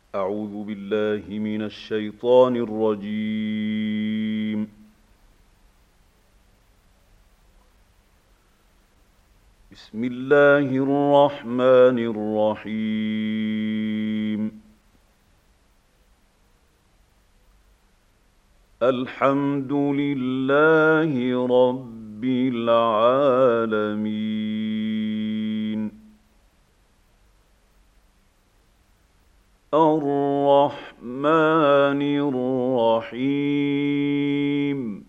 أعوذ بالله من الشيطان الرجيم. بسم الله الرحمن الرحيم. الحمد لله رب العالمين. الرحمن الرحيم.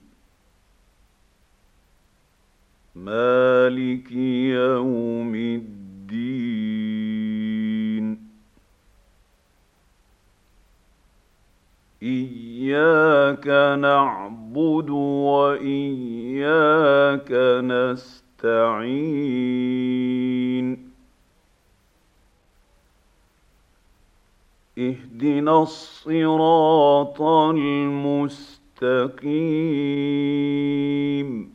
مالك يوم الدين. إياك نعبد وإياك نستعين. اهدنا الصراط المستقيم.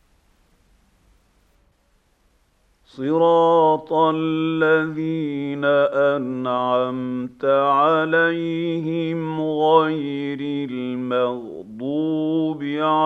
صراط الذين أنعمت عليهم غير المغضوب عليهم ولا الضالين.